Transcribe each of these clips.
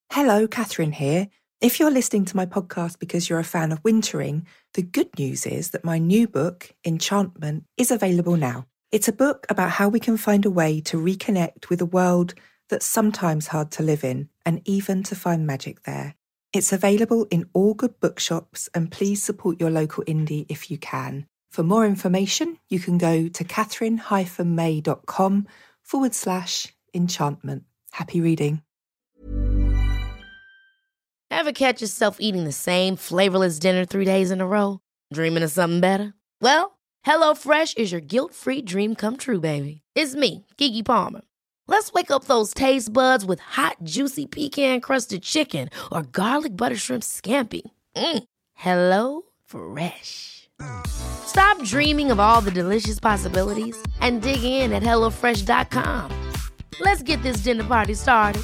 Hello, Catherine here. If you're listening to my podcast because you're a fan of wintering, the good news is that my new book, Enchantment, is available now. It's a book about how we can find a way to reconnect with a world that's sometimes hard to live in, and even to find magic there. It's available in all good bookshops, and please support your local indie if you can. For more information, you can go to catherine-may.com/enchantment. Happy reading. Ever catch yourself eating the same flavorless dinner 3 days in a row? Dreaming of something better? Well, HelloFresh is your guilt-free dream come true, baby. It's me, Keke Palmer. Let's wake up those taste buds with hot, juicy pecan-crusted chicken or garlic butter shrimp scampi. Hello Fresh. Stop dreaming of all the delicious possibilities and dig in at HelloFresh.com. Let's get this dinner party started.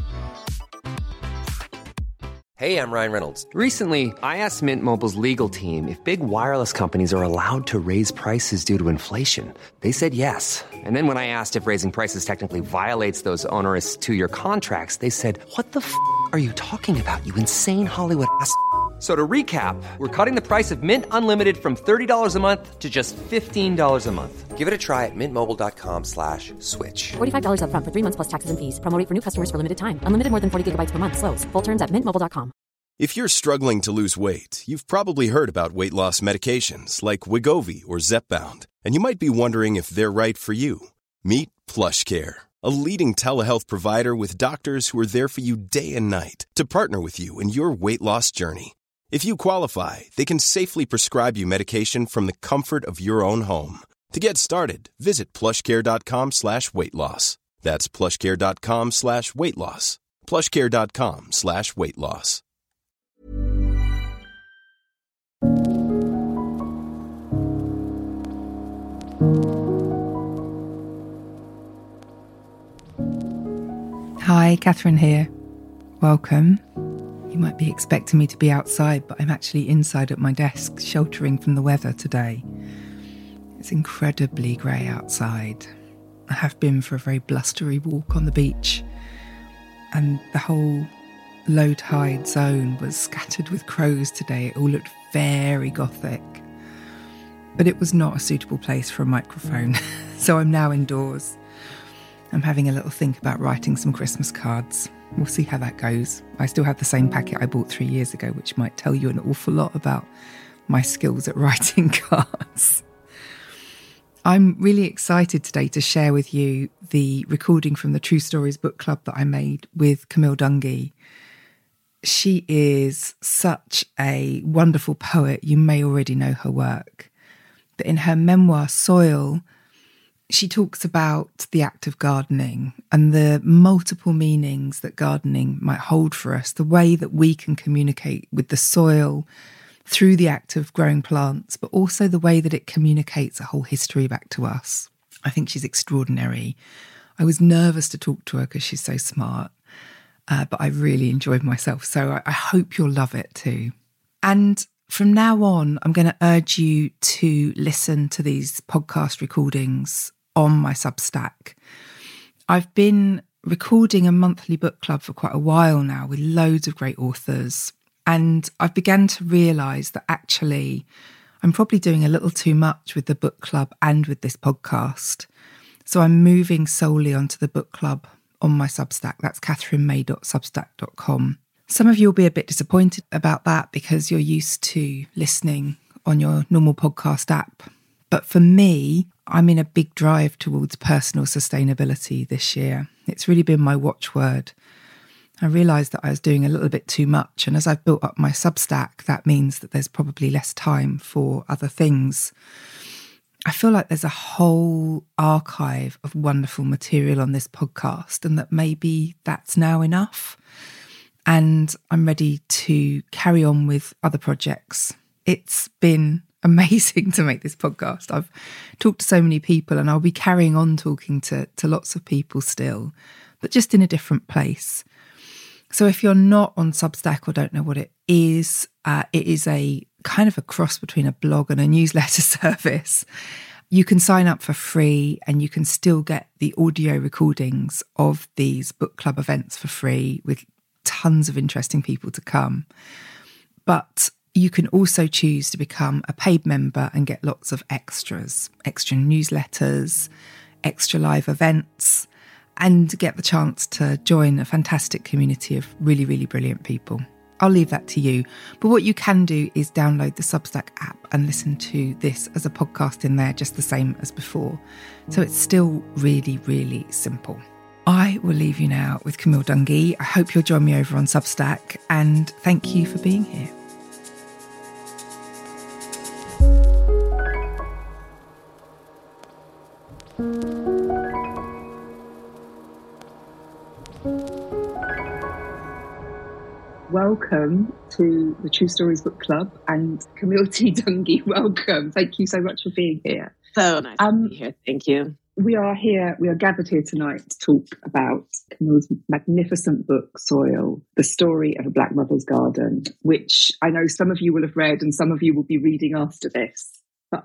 Hey, I'm Ryan Reynolds. Recently, I asked Mint Mobile's legal team if big wireless companies are allowed to raise prices due to inflation. They said yes. And then when I asked if raising prices technically violates those onerous 2-year contracts, they said, "What the f*** are you talking about, you insane Hollywood ass?" So to recap, we're cutting the price of Mint Unlimited from $30 a month to just $15 a month. Give it a try at mintmobile.com/switch. $45 up front for 3 months plus taxes and fees. Promo rate for new customers for limited time. Unlimited more than 40 gigabytes per month. Slows full terms at mintmobile.com. If you're struggling to lose weight, you've probably heard about weight loss medications like Wegovy or Zepbound, and you might be wondering if they're right for you. Meet PlushCare, a leading telehealth provider with doctors who are there for you day and night to partner with you in your weight loss journey. If you qualify, they can safely prescribe you medication from the comfort of your own home. To get started, visit plushcare.com/weightloss. That's plushcare.com/weightloss. plushcare.com/weightloss. Hi, Catherine here. Welcome. You might be expecting me to be outside, but I'm actually inside at my desk, sheltering from the weather today. It's incredibly grey outside. I have been for a very blustery walk on the beach, and the whole low tide zone was scattered with crows today. It all looked very gothic. But it was not a suitable place for a microphone, so I'm now indoors. I'm having a little think about writing some Christmas cards. We'll see how that goes. I still have the same packet I bought 3 years ago, which might tell you an awful lot about my skills at writing cards. I'm really excited today to share with you the recording from the True Stories book club that I made with Camille Dungy. She is such a wonderful poet. You may already know her work. But in her memoir, Soil, she talks about the act of gardening and the multiple meanings that gardening might hold for us, the way that we can communicate with the soil through the act of growing plants, but also the way that it communicates a whole history back to us. I think she's extraordinary. I was nervous to talk to her because she's so smart, but I really enjoyed myself. So I hope you'll love it too. And from now on, I'm going to urge you to listen to these podcast recordings on my Substack. I've been recording a monthly book club for quite a while now with loads of great authors. And I've begun to realise that actually I'm probably doing a little too much with the book club and with this podcast. So I'm moving solely onto the book club on my Substack. That's catherinemay.substack.com. Some of you will be a bit disappointed about that because you're used to listening on your normal podcast app. But for me, I'm in a big drive towards personal sustainability this year. It's really been my watchword. I realised that I was doing a little bit too much, and as I've built up my Substack, that means that there's probably less time for other things. I feel like there's a whole archive of wonderful material on this podcast, and that maybe that's now enough. And I'm ready to carry on with other projects. It's been amazing to make this podcast. I've talked to so many people, and I'll be carrying on talking to lots of people still, but just in a different place. So if you're not on Substack or don't know what it is a kind of a cross between a blog and a newsletter service. You can sign up for free and you can still get the audio recordings of these book club events for free with tons of interesting people to come. But you can also choose to become a paid member and get lots of extras, extra newsletters, extra live events, and get the chance to join a fantastic community of really, really brilliant people. I'll leave that to you. But what you can do is download the Substack app and listen to this as a podcast in there, just the same as before. So it's still really, really simple. I will leave you now with Camille Dungy. I hope you'll join me over on Substack, and thank you for being here. Welcome to the True Stories Book Club, and Camille T. Dungy, welcome. Thank you so much for being here. So nice to be here. Thank you. We are gathered here tonight to talk about Camille's magnificent book, Soil, the story of a Black mother's garden, which I know some of you will have read and some of you will be reading after this. But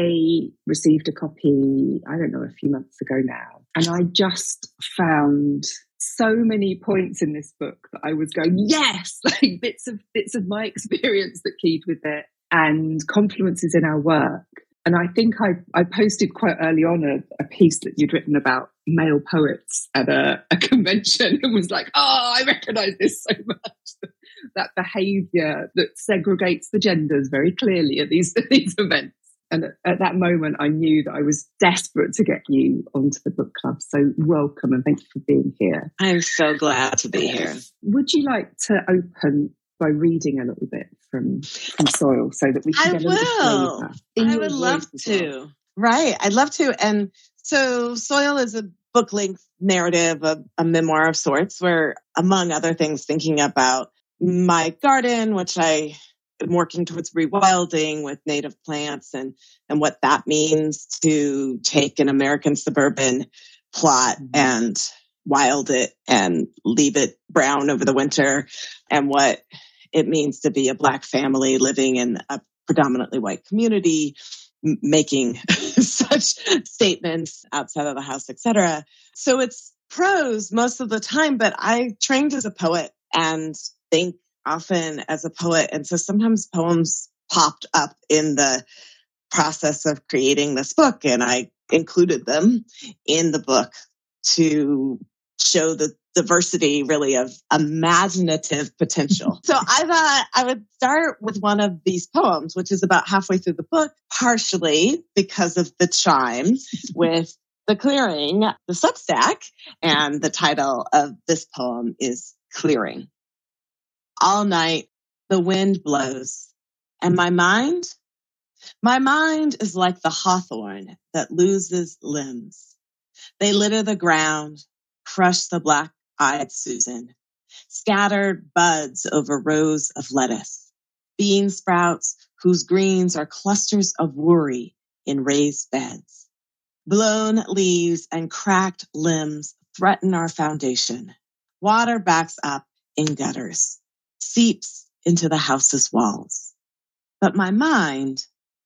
I received a copy, I don't know, a few months ago now, and I just found so many points in this book that I was going, yes, like bits of my experience that keyed with it, and confluences in our work. And I think I posted quite early on a piece that you'd written about male poets at a convention, and was like, oh, I recognise this so much. That behaviour that segregates the genders very clearly at these events. And at that moment, I knew that I was desperate to get you onto the book club. So welcome, and thank you for being here. I'm so glad to be here. Would you like to open by reading a little bit from Soil so that we can get a little flavour? I would love to. Right, I'd love to. And so Soil is a book-length narrative, a memoir of sorts, where, among other things, thinking about my garden, which I am working towards rewilding with native plants, and what that means to take an American suburban plot and wild it and leave it brown over the winter, and what it means to be a Black family living in a predominantly white community, making such statements outside of the house, etc. So it's prose most of the time, but I trained as a poet and think often as a poet. And so sometimes poems popped up in the process of creating this book, and I included them in the book to show the diversity really of imaginative potential. So I thought I would start with one of these poems, which is about halfway through the book, partially because of the chime with The Clearing, the Substack, and the title of this poem is Clearing. All night, the wind blows, and my mind is like the hawthorn that loses limbs. They litter the ground, crush the black-eyed Susan, scattered buds over rows of lettuce, bean sprouts whose greens are clusters of worry in raised beds. Blown leaves and cracked limbs threaten our foundation. Water backs up in gutters, seeps into the house's walls. But my mind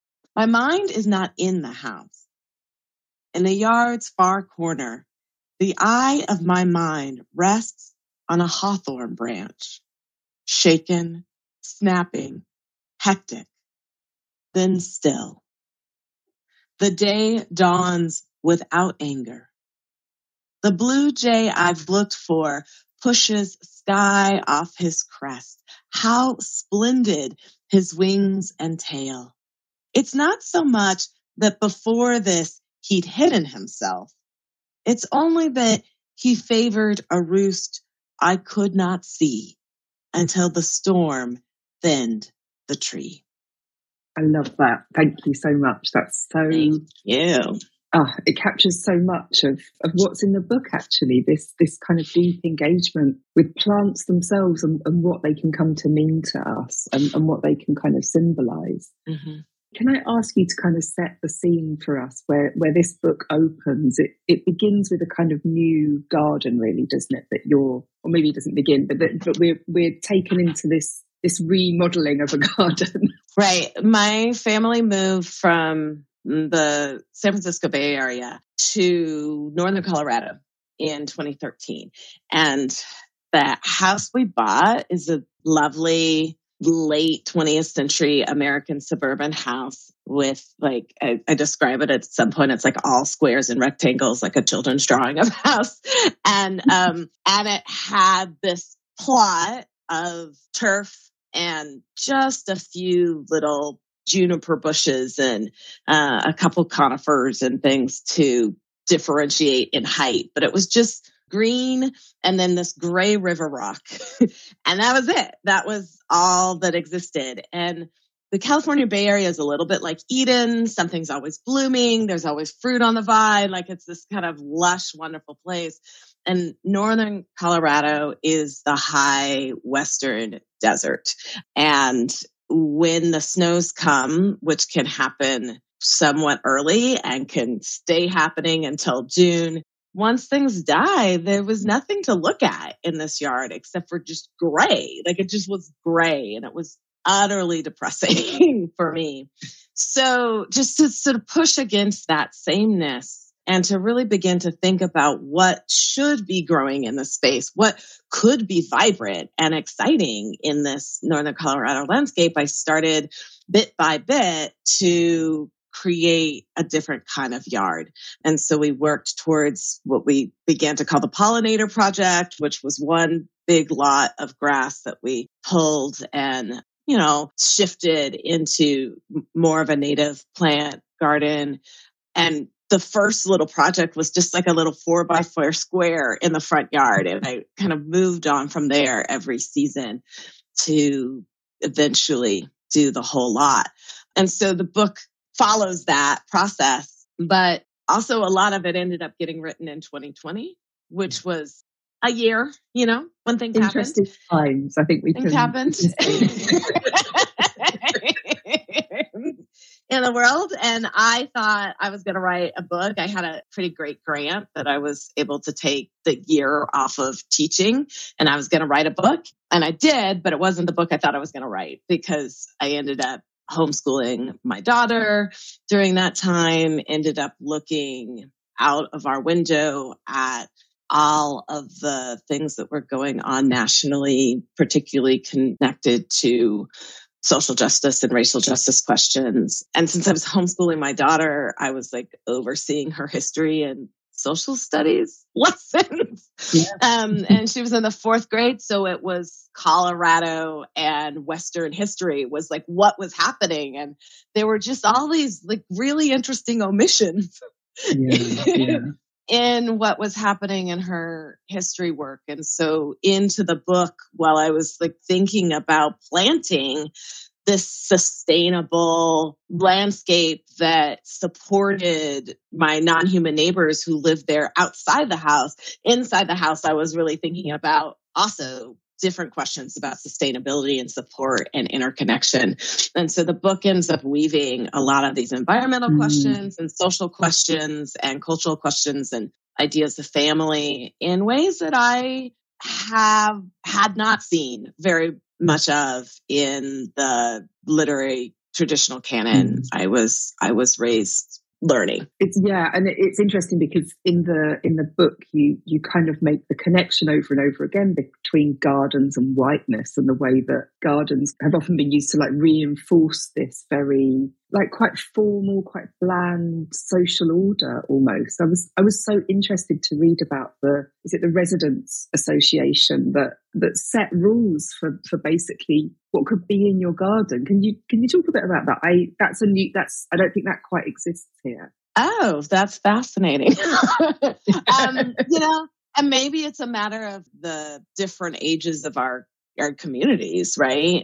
is not in the house. In the yard's far corner, the eye of my mind rests on a hawthorn branch, shaken, snapping, hectic, then still. The day dawns without anger. The blue jay I've looked for pushes sky off his crest. How splendid his wings and tail. It's not so much that before this he'd hidden himself. It's only that he favored a roost I could not see until the storm thinned the tree. I love that. Thank you so much. That's so... Thank you. It captures so much of what's in the book, actually, this kind of deep engagement with plants themselves and what they can come to mean to us and what they can kind of symbolise. Mm-hmm. Can I ask you to kind of set the scene for us where this book opens? It begins with a kind of new garden, really, doesn't it? That or maybe it doesn't begin, but we're taken into this remodeling of a garden. Right. My family moved from the San Francisco Bay Area to northern Colorado in 2013. And the house we bought is a lovely late 20th century American suburban house with like, I describe it at some point, it's like all squares and rectangles, like a children's drawing of a house. And it had this plot of turf and just a few little juniper bushes and a couple conifers and things to differentiate in height. But it was just green and then this gray river rock. And that was it. That was all that existed. And the California Bay Area is a little bit like Eden. Something's always blooming. There's always fruit on the vine. Like it's this kind of lush, wonderful place. And northern Colorado is the high western desert. And when the snows come, which can happen somewhat early and can stay happening until June, once things die, there was nothing to look at in this yard except for just gray. Like it just was gray and it was utterly depressing for me. So just to sort of push against that sameness and to really begin to think about what should be growing in the space, what could be vibrant and exciting in this northern Colorado landscape, I started bit by bit to create a different kind of yard. And so we worked towards what we began to call the Pollinator Project, which was one big lot of grass that we pulled and, shifted into more of a native plant garden. And the first little project was just like a little 4x4 square in the front yard. And I kind of moved on from there every season to eventually do the whole lot. And so the book follows that process, but also a lot of it ended up getting written in 2020, which was a year, when things Interesting times. I think things happened in the world. And I thought I was going to write a book. I had a pretty great grant that I was able to take the year off of teaching, and I was going to write a book, and I did, but it wasn't the book I thought I was going to write because I ended up homeschooling my daughter during that time, ended up looking out of our window at all of the things that were going on nationally, particularly connected to social justice and racial justice questions. And since I was homeschooling my daughter, I was like overseeing her history and social studies lessons. Yeah. And she was in the 4th grade. So it was Colorado and Western history was like what was happening. And there were just all these like really interesting omissions in what was happening in her history work. And so into the book, while I was like thinking about planting this sustainable landscape that supported my non-human neighbors who lived there outside the house. Inside the house, I was really thinking about also different questions about sustainability and support and interconnection. And so the book ends up weaving a lot of these environmental questions and social questions and cultural questions and ideas of family in ways that I had not seen very much of in the literary traditional canon I was raised learning. It's interesting because in the book you kind of make the connection over and over again between gardens and whiteness and the way that gardens have often been used to like reinforce this very like quite formal, quite bland social order almost. I was so interested to read about the Residents Association that set rules for basically what could be in your garden. Can you talk a bit about that? I don't think that quite exists here. Oh, that's fascinating. And maybe it's a matter of the different ages of our communities, right?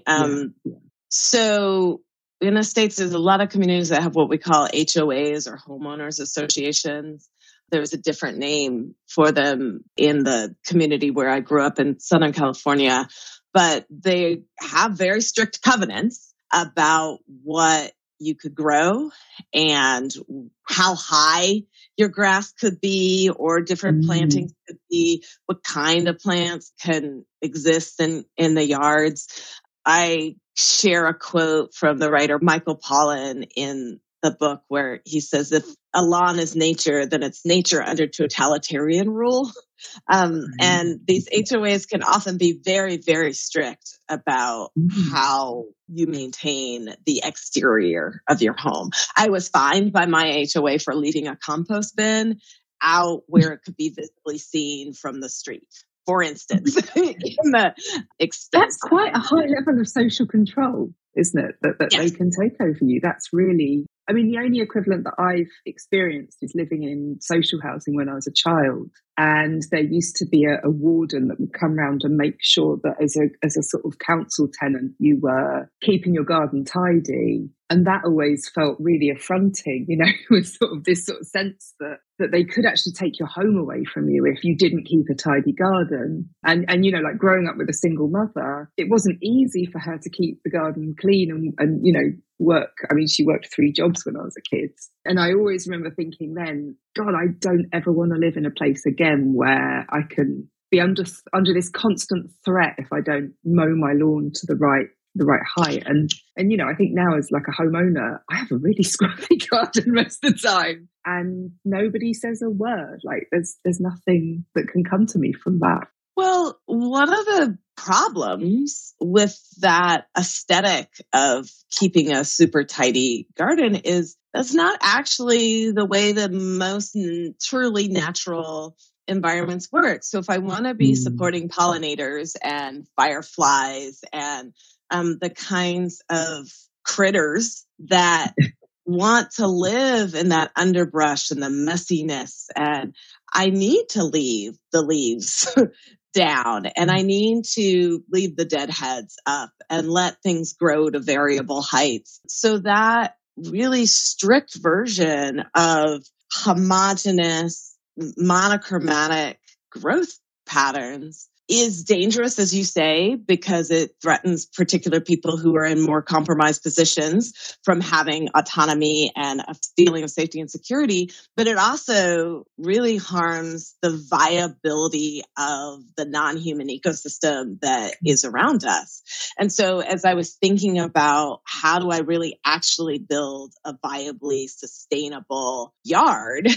So in the States, there's a lot of communities that have what we call HOAs or homeowners associations. There's a different name for them in the community where I grew up in Southern California, but they have very strict covenants about what you could grow and how high your grass could be or different plantings could be, what kind of plants can exist in the yards. I share a quote from the writer Michael Pollan in the book where he says, if a lawn is nature, then it's nature under totalitarian rule. And these HOAs can often be very, very strict about how you maintain the exterior of your home. I was fined by my HOA for leaving a compost bin out where it could be visibly seen from the street, for instance. That's quite a high level of social control, isn't it? That yes. They can take over you. That's really, I mean, the only equivalent that I've experienced is living in social housing when I was a child. And there used to be a warden that would come round and make sure that as a sort of council tenant, you were keeping your garden tidy. And that always felt really affronting, you know, with sort of this sort of sense that they could actually take your home away from you if you didn't keep a tidy garden. And you know, like growing up with a single mother, it wasn't easy for her to keep the garden clean and you know, work. I mean, she worked 3 jobs when I was a kid. And I always remember thinking then, God, I don't ever want to live in a place again where I can be under this constant threat if I don't mow my lawn to the right height. And you know, I think now as like a homeowner, I have a really scruffy garden most of the time and nobody says a word. Like there's nothing that can come to me from that. Well, one of the problems with that aesthetic of keeping a super tidy garden is that's not actually the way that most truly natural environments work. So if I want to be supporting pollinators and fireflies and the kinds of critters that want to live in that underbrush and the messiness, and I need to leave the leaves down and I need to leave the dead heads up and let things grow to variable heights. So that really strict version of homogeneous, monochromatic growth patterns is dangerous, as you say, because it threatens particular people who are in more compromised positions from having autonomy and a feeling of safety and security. But it also really harms the viability of the non-human ecosystem that is around us. And so as I was thinking about how do I really actually build a viably sustainable yard,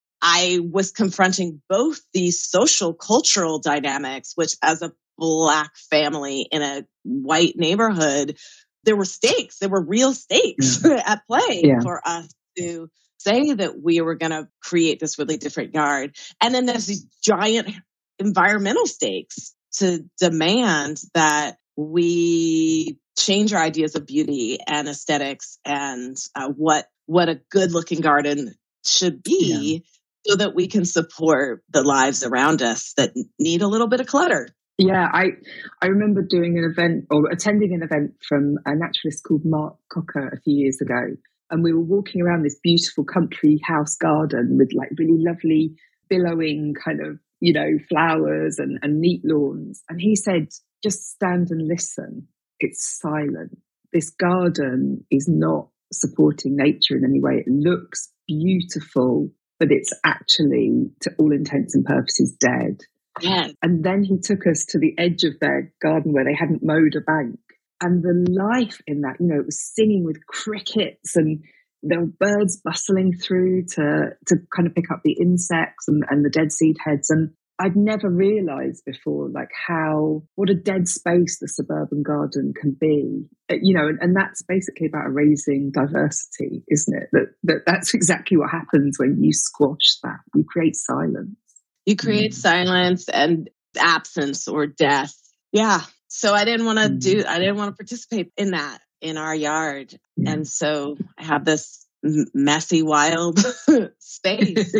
I was confronting both these social cultural dynamics, which as a Black family in a white neighborhood, there were stakes. There were real stakes at play for us to say that we were going to create this really different yard. And then there's these giant environmental stakes to demand that we change our ideas of beauty and aesthetics and what a good looking garden should be. So that we can support the lives around us that need a little bit of clutter. Yeah, I remember doing an event or attending an event from a naturalist called Mark Cocker a few years ago. And we were walking around this beautiful country house garden with like really lovely billowing kind of, you know, flowers and neat lawns. And he said, just stand and listen. It's silent. This garden is not supporting nature in any way. It looks beautiful, but it's actually, to all intents and purposes, dead. Yeah. And then he took us to the edge of their garden where they hadn't mowed a bank. And the life in that, you know, it was singing with crickets and there were birds bustling through to kind of pick up the insects and the dead seed heads. And I'd never realized before, like what a dead space the suburban garden can be, you know, and that's basically about erasing diversity, isn't it? That's exactly what happens when you squash that. You create silence. You create silence and absence or death. Yeah. So I didn't want to participate in that in our yard. And so I have this messy, wild space.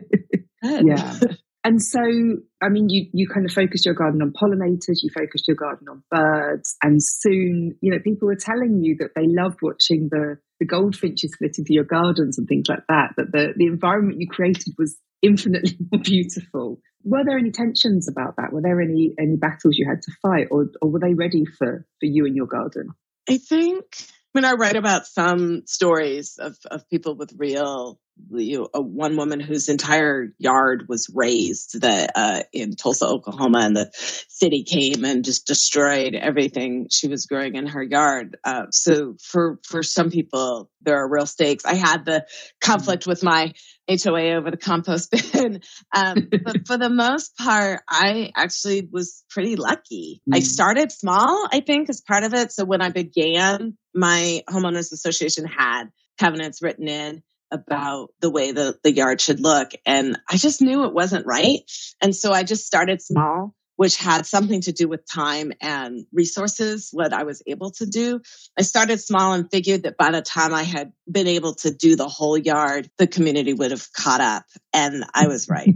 Yeah. And so, I mean, you kind of focused your garden on pollinators, you focused your garden on birds, and soon, you know, people were telling you that they loved watching the goldfinches flit into your gardens and things like that, that the environment you created was infinitely more beautiful. Were there any tensions about that? Were there any battles you had to fight, or were they ready for you and your garden? I think when I write about some stories of people with real one woman whose entire yard was razed in Tulsa, Oklahoma, and the city came and just destroyed everything she was growing in her yard. So for some people, there are real stakes. I had the conflict with my HOA over the compost bin. But for the most part, I actually was pretty lucky. I started small, I think, as part of it. So when I began, my homeowners association had covenants written in about the way the yard should look. And I just knew it wasn't right. And so I just started small, which had something to do with time and resources, what I was able to do. I started small and figured that by the time I had been able to do the whole yard, the community would have caught up. And I was right.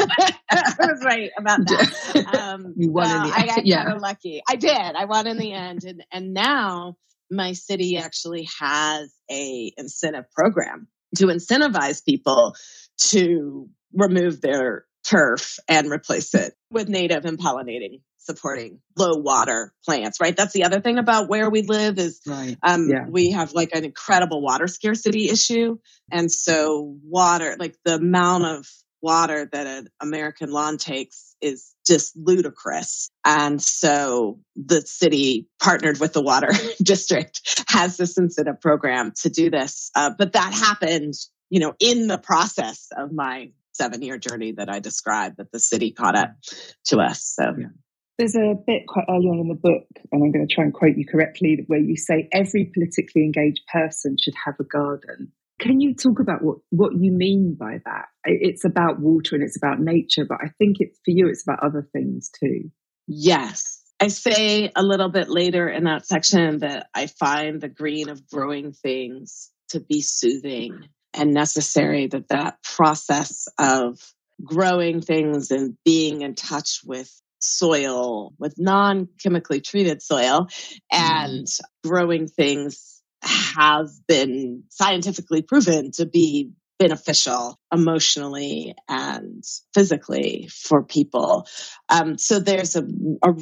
I was right about that. You won in the end. I got kind of lucky. I did. I won in the end. And now my city actually has a incentive program to incentivize people to remove their turf and replace it with native and pollinating, supporting low water plants, right? That's the other thing about where we live is we have like an incredible water scarcity issue. And so water, like the amount of water that an American lawn takes is just ludicrous. And so the city partnered with the water district has this incentive program to do this. But that happened, in the process of my 7-year journey that I described, that the city caught up to us. So there's a bit quite early on in the book, and I'm going to try and quote you correctly, where you say every politically engaged person should have a garden. Can you talk about what you mean by that? It's about water and it's about nature, but I think for you, it's about other things too. Yes. I say a little bit later in that section that I find the green of growing things to be soothing and necessary, that process of growing things and being in touch with soil, with non-chemically treated soil, and growing things have been scientifically proven to be beneficial emotionally and physically for people. So there's a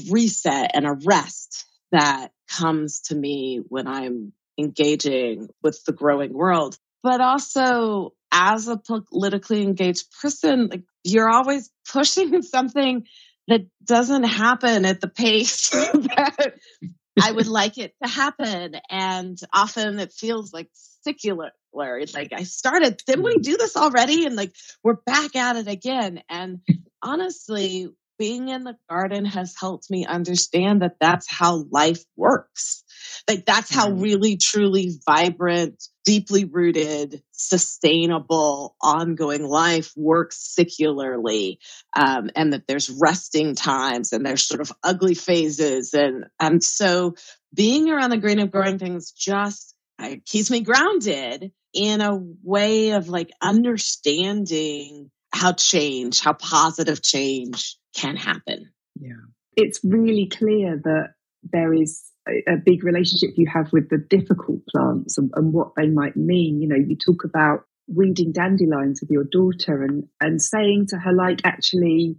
reset and a rest that comes to me when I'm engaging with the growing world. But also, as a politically engaged person, like, you're always pushing something that doesn't happen at the pace that I would like it to happen. And often it feels like secular. It's like, I started, didn't we do this already? And like, we're back at it again. And honestly, being in the garden has helped me understand that that's how life works. Like, that's how really, truly vibrant, deeply rooted, sustainable, ongoing life works secularly. And that there's resting times and there's sort of ugly phases. And so being around the green of growing things just keeps me grounded in a way of like understanding how positive change can happen. Yeah. It's really clear that there is a big relationship you have with the difficult plants and what they might mean. You talk about weeding dandelions with your daughter and saying to her, like, actually,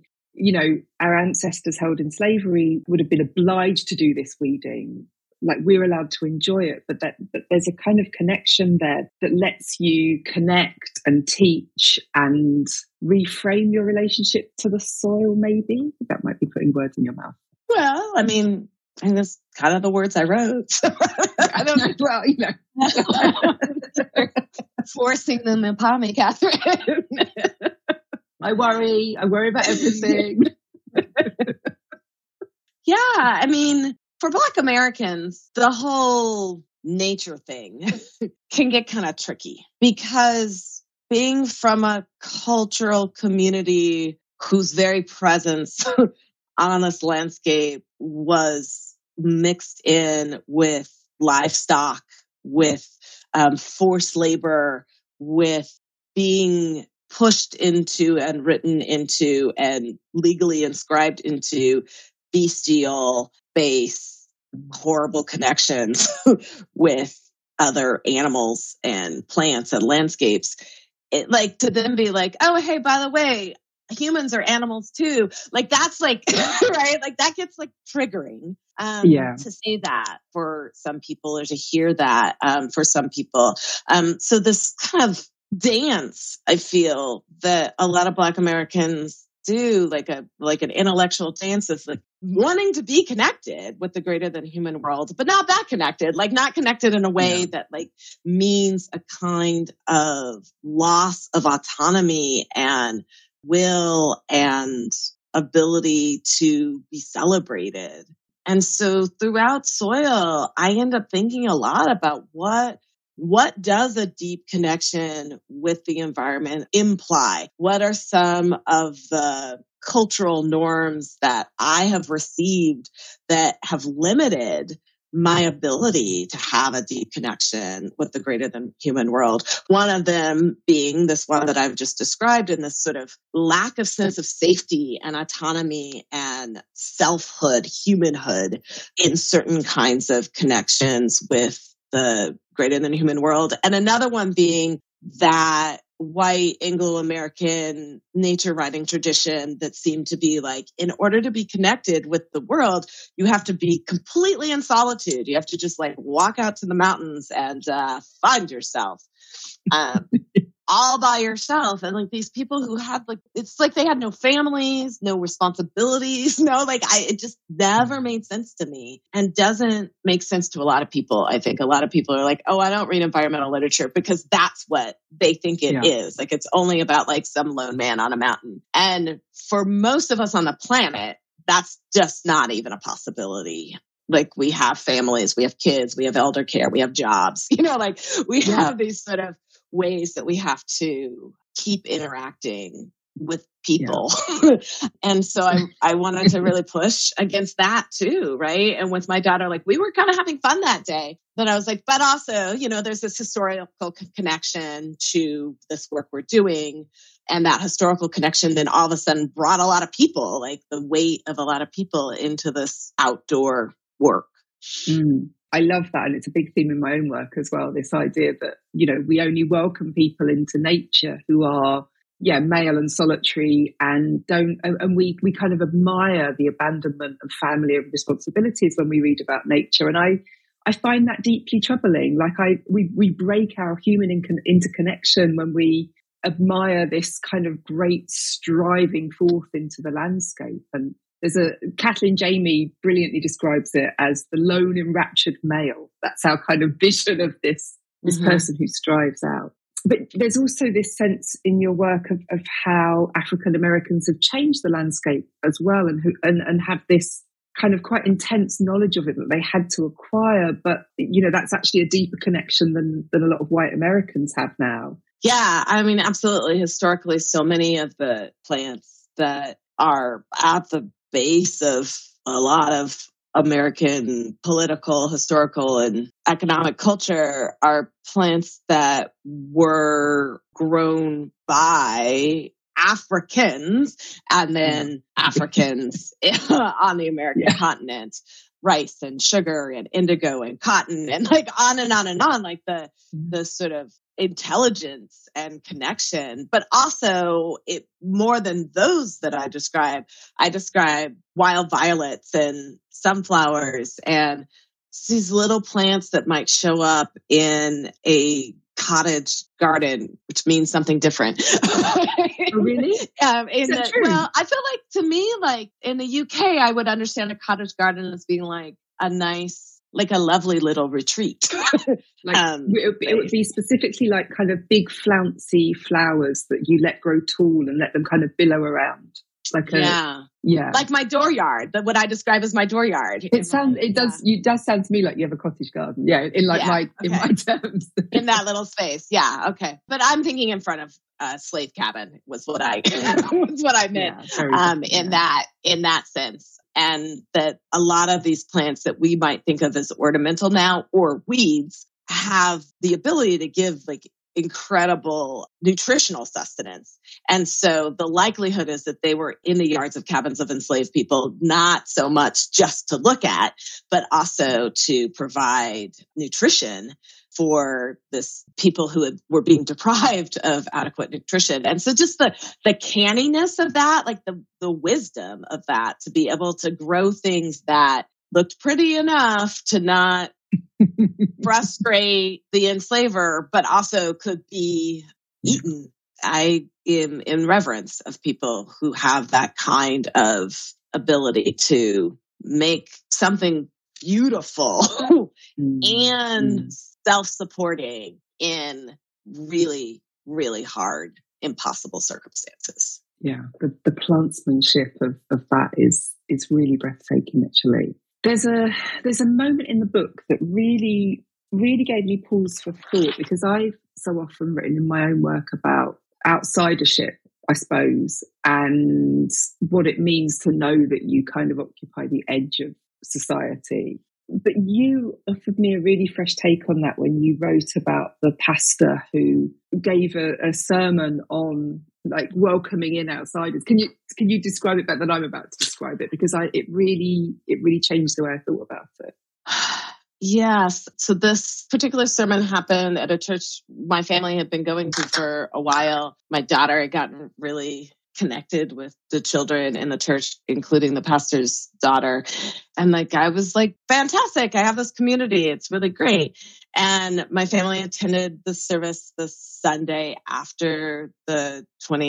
our ancestors held in slavery would have been obliged to do this weeding. Like, we're allowed to enjoy it, but there's a kind of connection there that lets you connect and teach and reframe your relationship to the soil, maybe. That might be putting words in your mouth. Well, I mean, and that's kind of the words I wrote. So I don't know. Well, forcing them upon me, Catherine. I worry about everything. Yeah, I mean, for Black Americans, the whole nature thing can get kind of tricky because being from a cultural community whose very presence on this landscape was mixed in with livestock, with forced labor, with being pushed into and written into and legally inscribed into bestial base, horrible connections with other animals and plants and landscapes. Like, to then be like, oh, hey, by the way, humans are animals too. Like, that's like, right? Like, that gets like triggering to say that for some people, or to hear that for some people. So this kind of dance, I feel, that a lot of Black Americans do, like an intellectual dance of like wanting to be connected with the greater than human world, but not that connected, like not connected in a way that like means a kind of loss of autonomy and will and ability to be celebrated. And so throughout Soil, I end up thinking a lot about what does a deep connection with the environment imply? What are some of the cultural norms that I have received that have limited my ability to have a deep connection with the greater than human world? One of them being this one that I've just described, in this sort of lack of sense of safety and autonomy and selfhood, humanhood in certain kinds of connections with the greater than human world. And another one being that white Anglo-American nature writing tradition that seemed to be like, in order to be connected with the world, you have to be completely in solitude. You have to just like walk out to the mountains and find yourself. All by yourself. And like these people who had like, it's like they had no families, no responsibilities, it just never made sense to me and doesn't make sense to a lot of people. I think a lot of people are like, oh, I don't read environmental literature because that's what they think it is. Like it's only about like some lone man on a mountain. And for most of us on the planet, that's just not even a possibility. Like we have families, we have kids, we have elder care, we have jobs, we have these sort of ways that we have to keep interacting with people. Yeah. And so I wanted to really push against that too, right? And with my daughter, like we were kind of having fun that day, but I was like, but also, there's this historical connection to this work we're doing. And that historical connection then all of a sudden brought a lot of people, like the weight of a lot of people into this outdoor work. I love that. And it's a big theme in my own work as well. This idea that, we only welcome people into nature who are, male and solitary and we kind of admire the abandonment of family and responsibilities when we read about nature. And I find that deeply troubling. Like we break our human interconnection when we admire this kind of great striving forth into the landscape. And there's Kathleen Jamie brilliantly describes it as the lone enraptured male. That's our kind of vision of this person who strives out. But there's also this sense in your work of how African Americans have changed the landscape as well, and have this kind of quite intense knowledge of it that they had to acquire. But that's actually a deeper connection than a lot of white Americans have now. Yeah, I mean, absolutely. Historically, so many of the plants that are at the base of a lot of American political, historical, and economic culture are plants that were grown by Africans and then Africans on the American continent. Rice and sugar and indigo and cotton and like on and on and on, like the sort of intelligence and connection. But also it more than those that I describe wild violets and sunflowers and these little plants that might show up in a cottage garden, which means something different. Oh, really? Well, I feel like to me, like in the UK, I would understand a cottage garden as being like a nice, like a lovely little retreat. It would be specifically like kind of big flouncy flowers that you let grow tall and let them kind of billow around. Like like my dooryard, what I describe as my dooryard. It does sound to me like you have a cottage garden. Yeah, in my terms. In that little space. Yeah, okay. But I'm thinking in front of a slave cabin was what I meant. In that sense. And that a lot of these plants that we might think of as ornamental now or weeds have the ability to give like incredible nutritional sustenance. And so the likelihood is that they were in the yards of cabins of enslaved people, not so much just to look at, but also to provide nutrition for this people who were being deprived of adequate nutrition. And so just the canniness of that, like the wisdom of that, to be able to grow things that looked pretty enough to not frustrate the enslaver, but also could be eaten. I am in reverence of people who have that kind of ability to make something beautiful and self-supporting in really, really hard, impossible circumstances. Yeah, the plantsmanship of that is really breathtaking, actually. There's a moment in the book that really, really gave me pause for thought, because I've so often written in my own work about outsidership, I suppose, and what it means to know that you kind of occupy the edge of society. But you offered me a really fresh take on that when you wrote about the pastor who gave a sermon on like welcoming in outsiders. Can you describe it better than I'm about to describe it? Because it really changed the way I thought about it. Yes. So this particular sermon happened at a church my family had been going to for a while. My daughter had gotten really connected with the children in the church, including the pastor's daughter. And like, I was like, fantastic. I have this community. It's really great. And my family attended the service the Sunday after the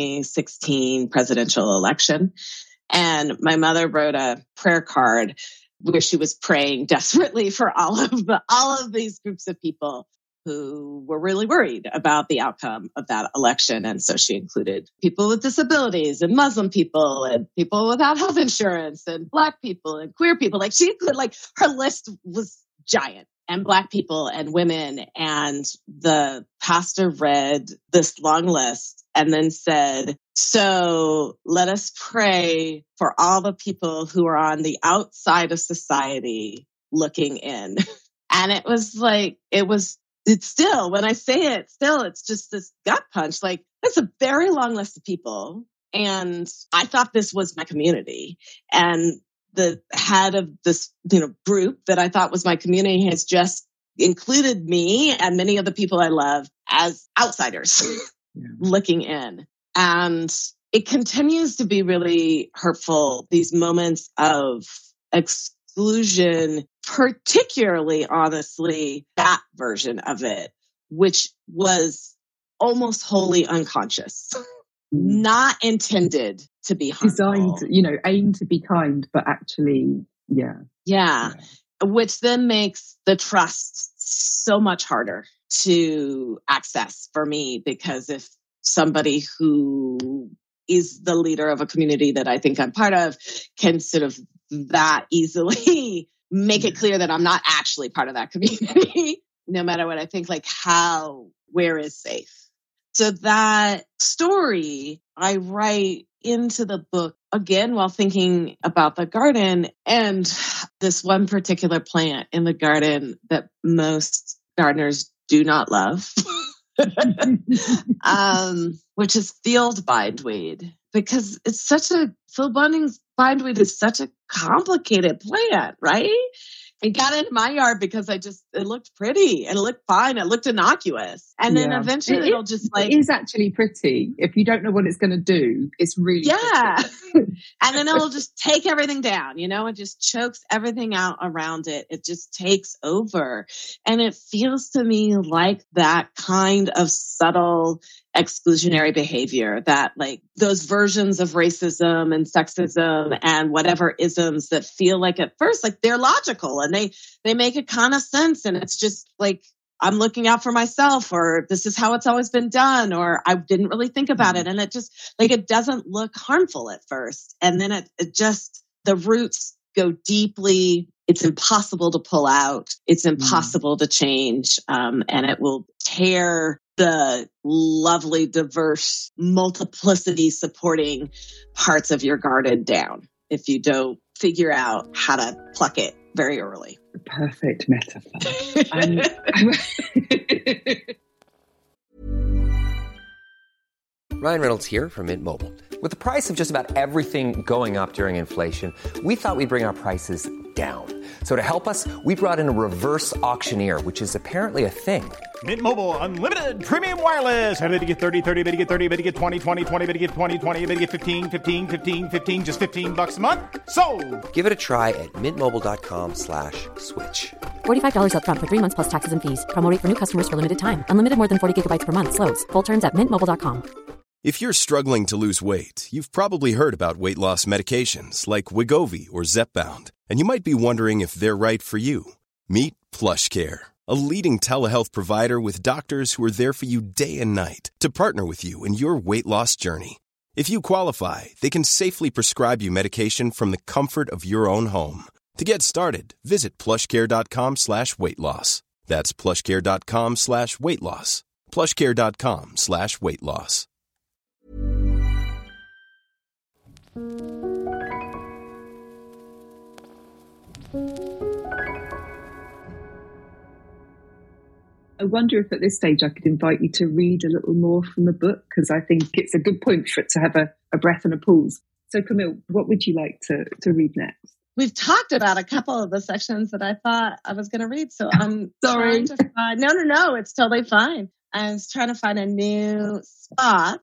2016 presidential election. And my mother wrote a prayer card where she was praying desperately for all of these groups of people who were really worried about the outcome of that election. And so she included people with disabilities and Muslim people and people without health insurance and Black people and queer people. Like she included, like her list was giant, and Black people and women. And the pastor read this long list and then said, so let us pray for all the people who are on the outside of society looking in. And it was like, it's still, when I say it, still, it's just this gut punch. Like, that's a very long list of people. And I thought this was my community. And the head of this, group that I thought was my community has just included me and many of the people I love as outsiders looking in. And it continues to be really hurtful, these moments of exclusion, particularly, honestly, that version of it, which was almost wholly unconscious, not intended to be harmful. Designed, aimed to be kind, but actually, yeah. Which then makes the trust so much harder to access for me, because if somebody who is the leader of a community that I think I'm part of can sort of that easily make it clear that I'm not actually part of that community, no matter what I think, like where is safe? So that story I write into the book again while thinking about the garden and this one particular plant in the garden that most gardeners do not love, which is field bindweed, because it's field bindweed is such a complicated plant, right? It got into my yard because it looked pretty and it looked fine. It looked innocuous. And then eventually it'll just like... It is actually pretty. If you don't know what it's going to do, it's really pretty. And then it'll just take everything down, it just chokes everything out around it. It just takes over. And it feels to me like that kind of subtle exclusionary behavior, that like those versions of racism and sexism and whatever isms that feel like at first like they're logical and they make a kind of sense, and it's just like I'm looking out for myself, or this is how it's always been done, or I didn't really think about it, and it just like it doesn't look harmful at first, and then it just the roots go deeply. It's impossible to pull out. It's impossible to change, and it will tear the lovely, diverse, multiplicity supporting parts of your garden down if you don't figure out how to pluck it very early. The perfect metaphor. Ryan Reynolds here from Mint Mobile. With the price of just about everything going up during inflation, we thought we'd bring our prices down. So to help us, we brought in a reverse auctioneer, which is apparently a thing. Mint Mobile Unlimited Premium Wireless. How to get 30, 30, bit to get 30, bit to get 20, 20, 20, bit to get 20, 20, bit to get 15, 15, 15, 15, just $15 a month? Sold! Give it a try at mintmobile.com/switch. $45 up front for 3 months plus taxes and fees. Promo rate for new customers for limited time. Unlimited more than 40 gigabytes per month. Slows full terms at mintmobile.com. If you're struggling to lose weight, you've probably heard about weight loss medications like Wegovy or Zepbound, and you might be wondering if they're right for you. Meet PlushCare, a leading telehealth provider with doctors who are there for you day and night to partner with you in your weight loss journey. If you qualify, they can safely prescribe you medication from the comfort of your own home. To get started, visit plushcare.com/weight-loss. That's plushcare.com/weight-loss. plushcare.com/weight-loss. I wonder if at this stage I could invite you to read a little more from the book, because I think it's a good point for it to have a breath and a pause. So Camille, what would you like to read next? We've talked about a couple of the sections that I thought I was going to read. So I'm sorry. No, it's totally fine. I was trying to find a new spot.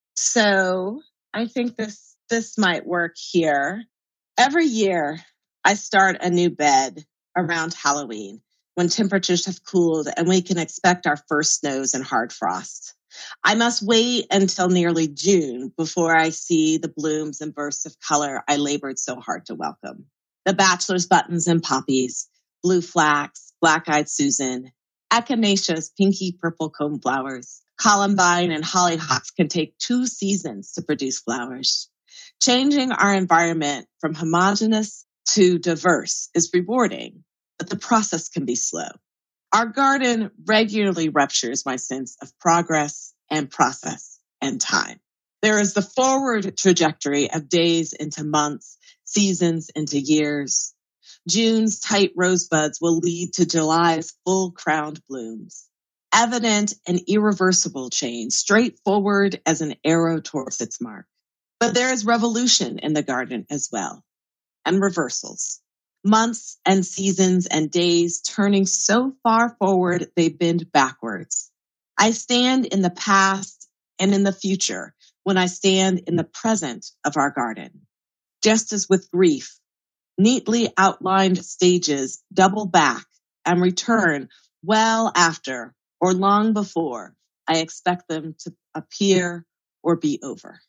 So I think this might work here. Every year I start a new bed around Halloween, when temperatures have cooled and we can expect our first snows and hard frost. I must wait until nearly June before I see the blooms and bursts of color I labored so hard to welcome. The bachelor's buttons and poppies, blue flax, black-eyed Susan, echinacea's pinky purple cone flowers, columbine and hollyhocks can take 2 seasons to produce flowers. Changing our environment from homogeneous to diverse is rewarding, but the process can be slow. Our garden regularly ruptures my sense of progress and process and time. There is the forward trajectory of days into months, seasons into years. June's tight rosebuds will lead to July's full-crowned blooms. Evident and irreversible change, straightforward as an arrow towards its mark. But there is revolution in the garden as well, and reversals. Months and seasons and days turning so far forward they bend backwards. I stand in the past and in the future when I stand in the present of our garden. Just as with grief, neatly outlined stages double back and return well after or long before I expect them to appear or be over.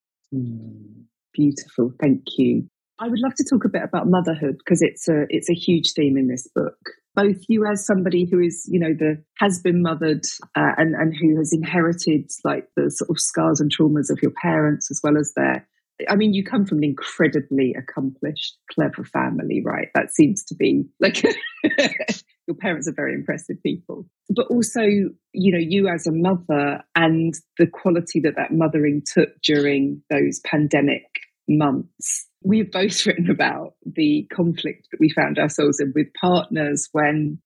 Beautiful, thank you. I would love to talk a bit about motherhood, because it's a huge theme in this book. Both you as somebody who is, has been mothered and who has inherited like the sort of scars and traumas of your parents, as well as you come from an incredibly accomplished, clever family, right? That seems to be like your parents are very impressive people. But also, you as a mother and the quality that mothering took during those pandemic months. We've both written about the conflict that we found ourselves in with partners when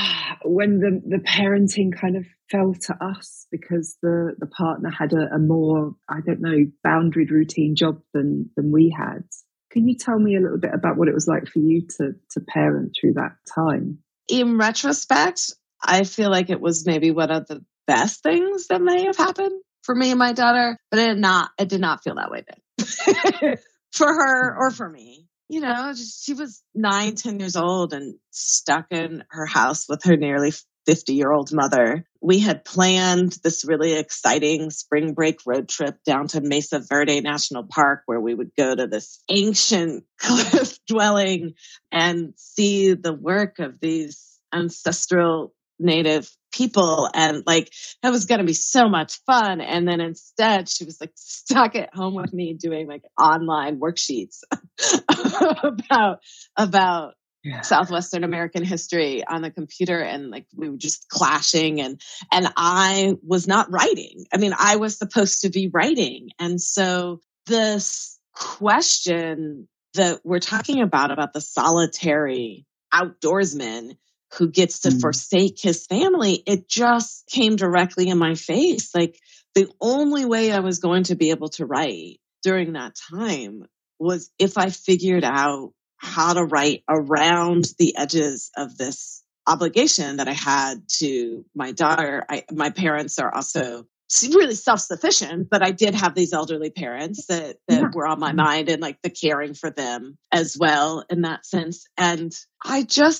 the parenting kind of fell to us because the partner had a more, boundaried routine job than we had. Can you tell me a little bit about what it was like for you to parent through that time? In retrospect, I feel like it was maybe one of the best things that may have happened for me and my daughter, but it did not feel that way then. For her or for me. She was 9-10 years old and stuck in her house with her nearly 50-year-old mother. We had planned this really exciting spring break road trip down to Mesa Verde National Park, where we would go to this ancient cliff dwelling and see the work of these ancestral Native people. And that was going to be so much fun. And then instead she was stuck at home with me doing online worksheets about Southwestern American history on the computer. And we were just clashing and I was not writing. I was supposed to be writing. And so this question that we're talking about the solitary outdoorsman who gets to forsake his family, it just came directly in my face. The only way I was going to be able to write during that time was if I figured out how to write around the edges of this obligation that I had to my daughter. My parents are also really self-sufficient, but I did have these elderly parents that were on my mind and the caring for them as well in that sense. And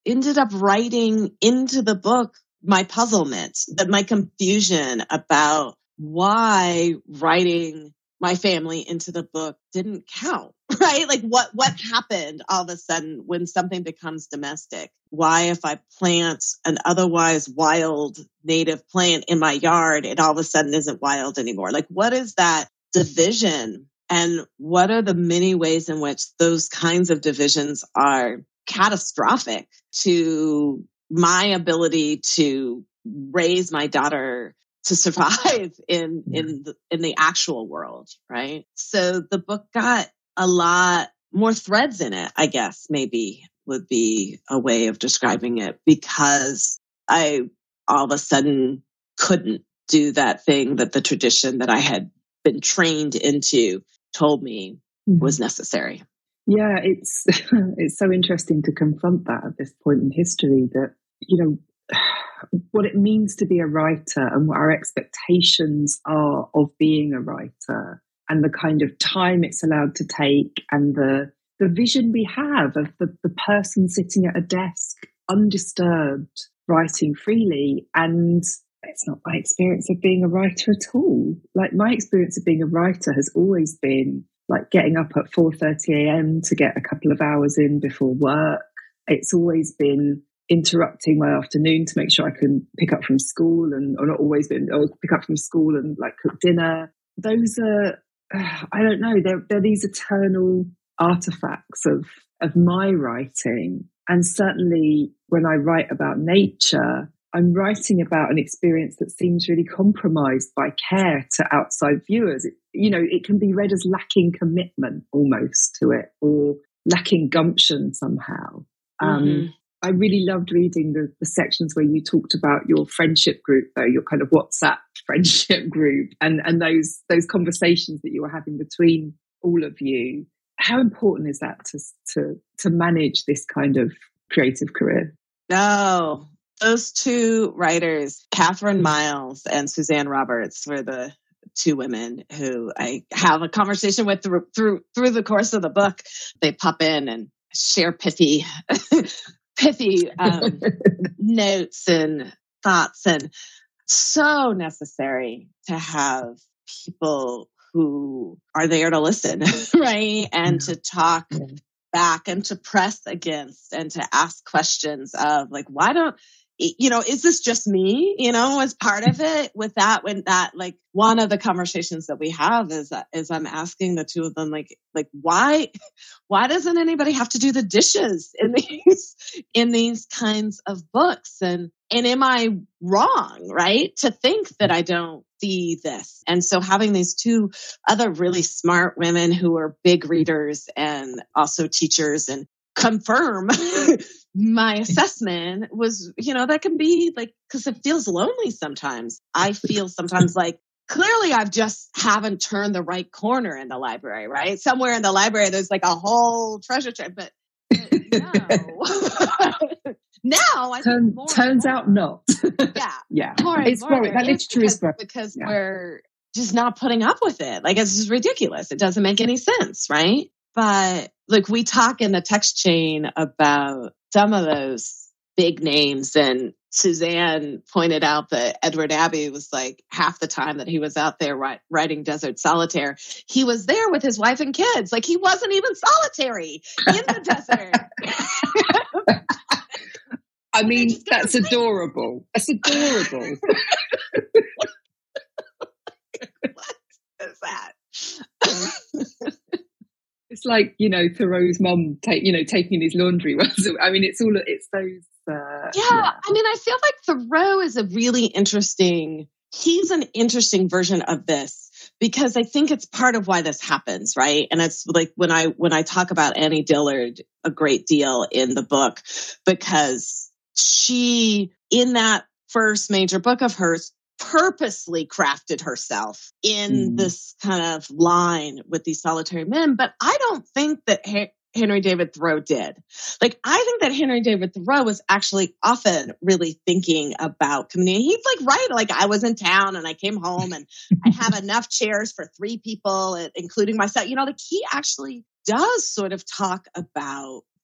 ended up writing into the book my puzzlement, that my confusion about why writing my family into the book didn't count, right? Like what happened all of a sudden when something becomes domestic? Why, if I plant an otherwise wild native plant in my yard, it all of a sudden isn't wild anymore? Like, what is that division? And what are the many ways in which those kinds of divisions are catastrophic to my ability to raise my daughter to survive in the actual world, right? So the book got a lot more threads in it, I guess, maybe would be a way of describing it, because I all of a sudden couldn't do that thing that the tradition that I had been trained into told me was necessary. Yeah, it's so interesting to confront that at this point in history, that, you know, what it means to be a writer and what our expectations are of being a writer, and the kind of time it's allowed to take, and the vision we have of the person sitting at a desk undisturbed, writing freely. And it's not my experience of being a writer at all. Like, my experience of being a writer has always been like getting up at 4:30 a.m. to get a couple of hours in before work. It's always been interrupting my afternoon to make sure I can pick up from school, or not always been, or pick up from school and like cook dinner. Those are, I don't know, they're these eternal artifacts of my writing. And certainly when I write about nature, I'm writing about an experience that seems really compromised by care to outside viewers. It can be read as lacking commitment almost to it, or lacking gumption somehow. I really loved reading the sections where you talked about your friendship group, though, your kind of WhatsApp friendship group, and those conversations that you were having between all of you. How important is that to manage this kind of creative career? No, those two writers, Catherine Miles and Suzanne Roberts, were the two women who I have a conversation with through the course of the book. They pop in and share pithy notes and thoughts, and so necessary to have people who are there to listen, right? And to talk back and to press against and to ask questions of like, why don't, is this just me, as part of it with that, when that, like, one of the conversations that we have is I'm asking the two of them, like, why doesn't anybody have to do the dishes in these kinds of books? And am I wrong, right, to think that I don't see this? And so having these two other really smart women who are big readers and also teachers and confirm my assessment was, that can be like, because it feels lonely sometimes. I feel sometimes like, clearly I've just haven't turned the right corner in the library, right? Somewhere in the library, there's like a whole treasure chest, but no. Now I think more turns out not. Yeah. It's growing. That literature is growing. Because we're just not putting up with it. Like, it's just ridiculous. It doesn't make any sense, right? But like, we talk in the text chain about some of those big names, and Suzanne pointed out that Edward Abbey was like half the time that he was out there writing Desert Solitaire, he was there with his wife and kids. Like, he wasn't even solitary in the desert. I mean, that's adorable. That's adorable. What is that? It's like, Thoreau's mum taking his laundry. I mean, it's those. I mean, I feel like Thoreau is he's an interesting version of this, because I think it's part of why this happens, right? And it's like when I talk about Annie Dillard a great deal in the book, because she, in that first major book of hers, purposely crafted herself in this kind of line with these solitary men. But I don't think that Henry David Thoreau did. Like, I think that Henry David Thoreau was actually often really thinking about community. He's like, right, like, I was in town and I came home and I have enough chairs for 3 people, including myself. Like, he actually does sort of talk about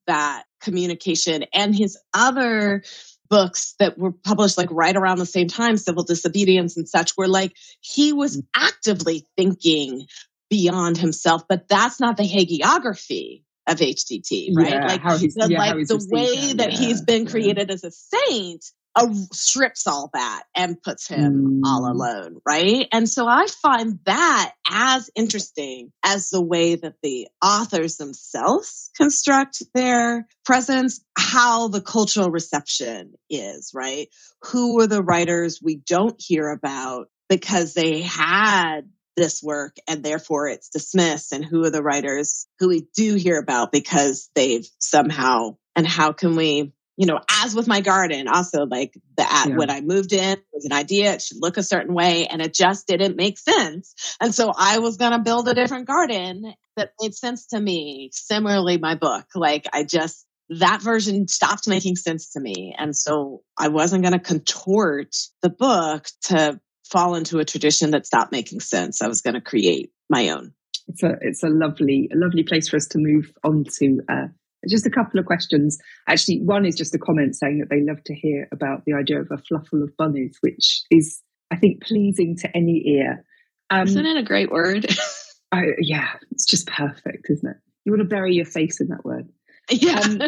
that communication. And his other books that were published like right around the same time, Civil Disobedience and such, were like he was actively thinking beyond himself, but that's not the hagiography of HDT, right? Yeah, like how he's the way that he's been created as a saint strips all that and puts him all alone, right? And so I find that as interesting as the way that the authors themselves construct their presence, how the cultural reception is, right? Who are the writers we don't hear about because they had this work and therefore it's dismissed, and who are the writers who we do hear about because they've somehow, and how can we, as with my garden, also like when I moved in, it was an idea, it should look a certain way, and it just didn't make sense. And so I was going to build a different garden that made sense to me. Similarly, my book, that version stopped making sense to me. And so I wasn't going to contort the book to fall into a tradition that stopped making sense. I was going to create my own. It's a lovely place for us to move on to just a couple of questions. Actually, one is just a comment saying that they love to hear about the idea of a fluffle of bunnies, which is, I think, pleasing to any ear. Isn't it a great word? Yeah, it's just perfect, isn't it? You want to bury your face in that word. Yeah.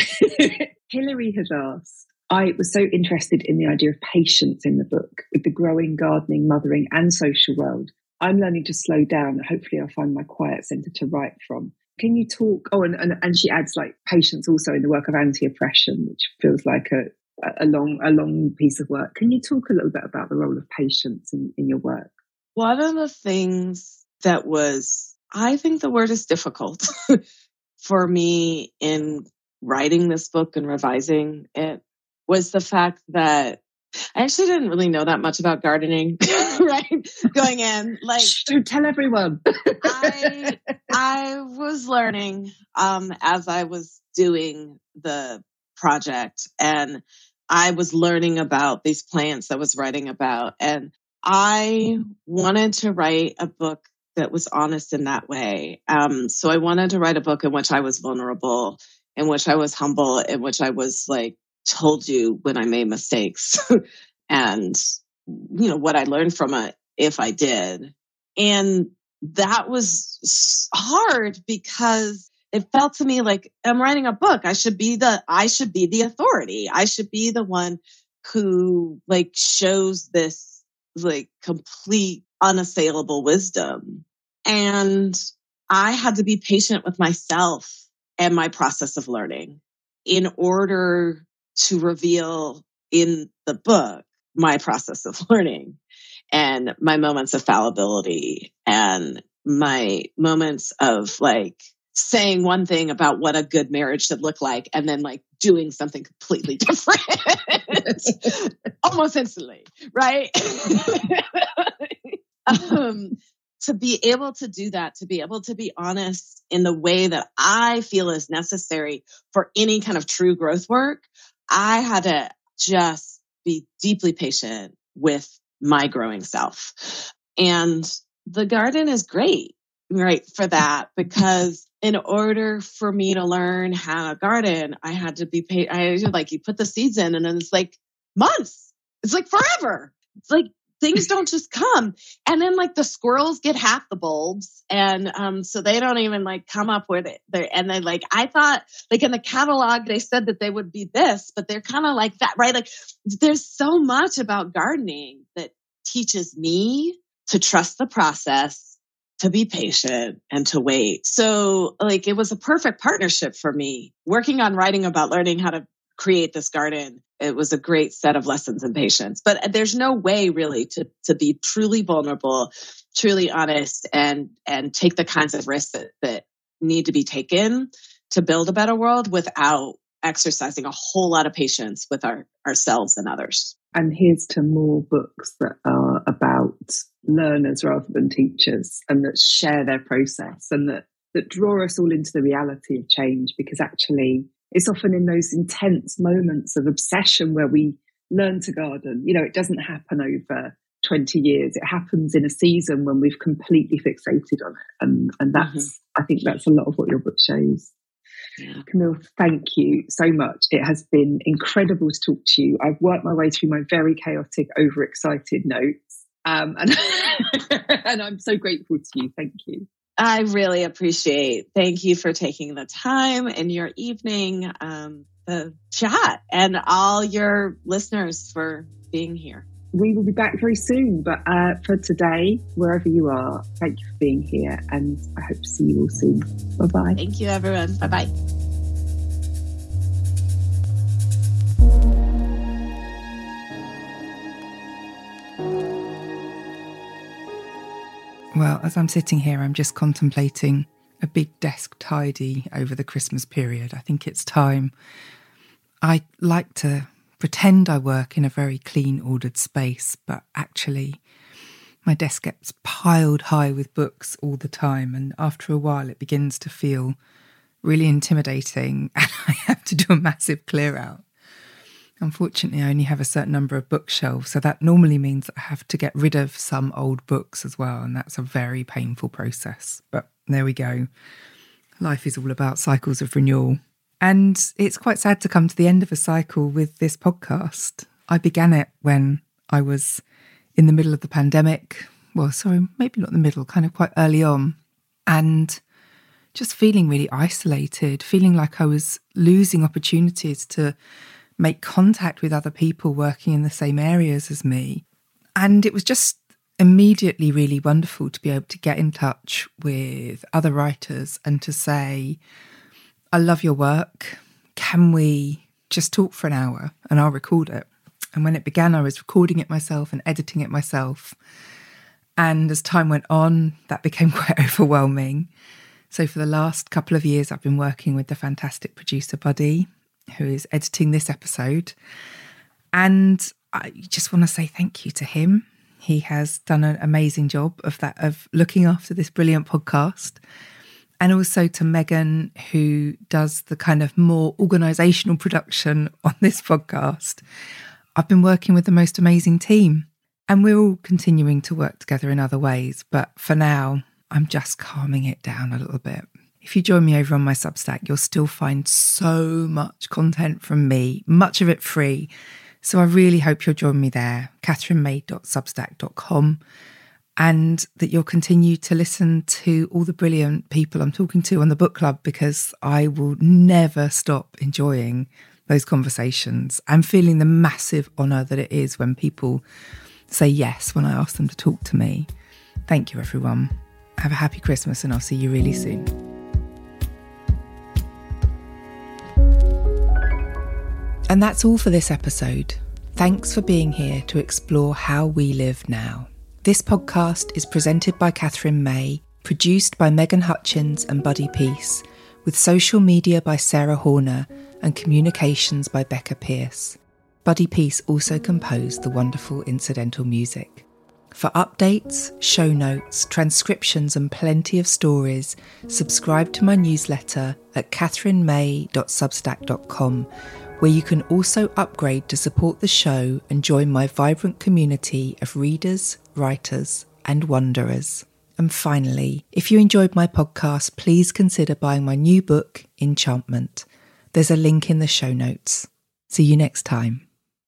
Hilary has asked, I was so interested in the idea of patience in the book with the growing, gardening, mothering and social world. I'm learning to slow down. Hopefully I'll find my quiet centre to write from. Can you talk? Oh, and she adds like patience also in the work of anti-oppression, which feels like a long piece of work. Can you talk a little bit about the role of patience in your work? One of the things that I think the word is difficult for me in writing this book and revising it, was the fact that I actually didn't really know that much about gardening, right? Going in, don't tell everyone. I was learning as I was doing the project, and I was learning about these plants I was writing about, and I wanted to write a book that was honest in that way. So I wanted to write a book in which I was vulnerable, in which I was humble, in which I was told you when I made mistakes and, what I learned from it if I did. And that was hard because it felt to me like I'm writing a book. I should be the authority. I should be the one who shows this complete unassailable wisdom. And I had to be patient with myself and my process of learning in order to reveal in the book my process of learning and my moments of fallibility and my moments of saying one thing about what a good marriage should look like and then doing something completely different almost instantly, right? To be able to do that, to be able to be honest in the way that I feel is necessary for any kind of true growth work, I had to just be deeply patient with my growing self. And the garden is great, right, for that, because in order for me to learn how to garden, I had to be you put the seeds in and then it's months. It's forever. It's things don't just come. And then the squirrels get half the bulbs. And so they don't even come up with it. And they I thought in the catalog, they said that they would be this, but they're kind of like that, right? There's so much about gardening that teaches me to trust the process, to be patient and to wait. So it was a perfect partnership for me working on writing about learning how to create this garden. It was a great set of lessons in patience, but there's no way really to be truly vulnerable, truly honest, and take the kinds of risks that need to be taken to build a better world without exercising a whole lot of patience with ourselves and others. And here's to more books that are about learners rather than teachers, and that share their process and that draw us all into the reality of change, because actually it's often in those intense moments of obsession where we learn to garden. It doesn't happen over 20 years. It happens in a season when we've completely fixated on it. And that's, I think that's a lot of what your book shows. Camille, thank you so much. It has been incredible to talk to you. I've worked my way through my very chaotic, overexcited notes. And I'm so grateful to you. Thank you. I really appreciate. Thank you for taking the time in your evening to chat, and all your listeners for being here. We will be back very soon, but for today, wherever you are, thank you for being here, and I hope to see you all soon. Bye-bye. Thank you, everyone. Bye-bye. Well, as I'm sitting here, I'm just contemplating a big desk tidy over the Christmas period. I think it's time. I like to pretend I work in a very clean, ordered space, but actually my desk gets piled high with books all the time, and after a while it begins to feel really intimidating and I have to do a massive clear out. Unfortunately, I only have a certain number of bookshelves, so that normally means that I have to get rid of some old books as well, and that's a very painful process. But there we go. Life is all about cycles of renewal. And it's quite sad to come to the end of a cycle with this podcast. I began it when I was in the middle of the pandemic. Well, sorry, maybe not the middle, kind of quite early on. And just feeling really isolated, feeling like I was losing opportunities to make contact with other people working in the same areas as me. And it was just immediately really wonderful to be able to get in touch with other writers and to say, I love your work. Can we just talk for an hour and I'll record it? And when it began, I was recording it myself and editing it myself. And as time went on, that became quite overwhelming. So for the last couple of years, I've been working with the fantastic producer Buddy, who is editing this episode. And I just want to say thank you to him. He has done an amazing job of looking after this brilliant podcast. And also to Megan, who does the kind of more organisational production on this podcast. I've been working with the most amazing team, and we're all continuing to work together in other ways. But for now, I'm just calming it down a little bit. If you join me over on my Substack, you'll still find so much content from me, much of it free. So I really hope you'll join me there, catherinemay.substack.com, and that you'll continue to listen to all the brilliant people I'm talking to on the book club, because I will never stop enjoying those conversations. I'm feeling the massive honour that it is when people say yes when I ask them to talk to me. Thank you, everyone. Have a happy Christmas, and I'll see you really soon. And that's all for this episode. Thanks for being here to explore how we live now. This podcast is presented by Catherine May, produced by Megan Hutchins and Buddy Peace, with social media by Sarah Horner and communications by Becca Pierce. Buddy Peace also composed the wonderful incidental music. For updates, show notes, transcriptions and plenty of stories, subscribe to my newsletter at catherinemay.substack.com, where you can also upgrade to support the show and join my vibrant community of readers, writers and wanderers. And finally, if you enjoyed my podcast, please consider buying my new book, Enchantment. There's a link in the show notes. See you next time.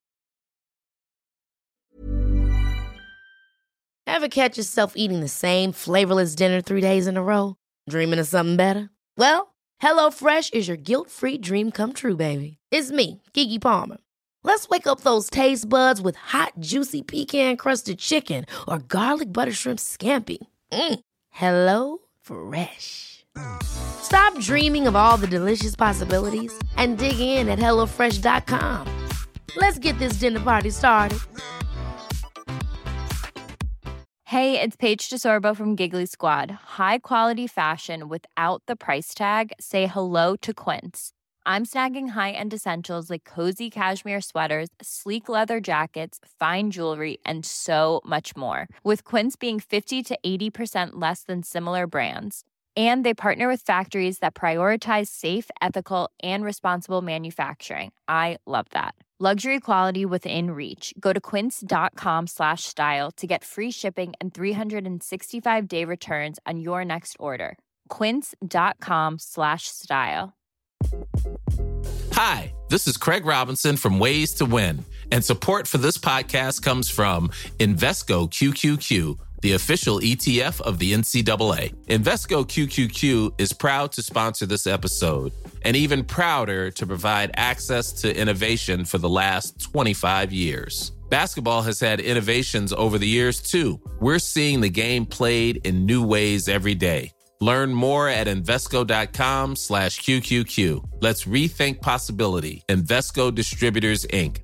Ever catch yourself eating the same flavorless dinner 3 days in a row? Dreaming of something better? Well, HelloFresh is your guilt-free dream come true, baby. It's me, Keke Palmer. Let's wake up those taste buds with hot, juicy pecan-crusted chicken or garlic butter shrimp scampi. Hello Fresh. Stop dreaming of all the delicious possibilities and dig in at HelloFresh.com. Let's get this dinner party started. Hey, it's Paige DeSorbo from Giggly Squad. High quality fashion without the price tag. Say hello to Quince. I'm snagging high-end essentials like cozy cashmere sweaters, sleek leather jackets, fine jewelry, and so much more. With Quince being 50 to 80% less than similar brands. And they partner with factories that prioritize safe, ethical, and responsible manufacturing. I love that. Luxury quality within reach. Go to quince.com/style to get free shipping and 365-day returns on your next order. Quince.com/style. Hi, this is Craig Robinson from Ways to Win, and support for this podcast comes from Invesco QQQ, the official ETF of the NCAA. Invesco QQQ is proud to sponsor this episode, and even prouder to provide access to innovation for the last 25 years. Basketball has had innovations over the years, too. We're seeing the game played in new ways every day. Learn more at Invesco.com/QQQ. Let's rethink possibility. Invesco Distributors, Inc.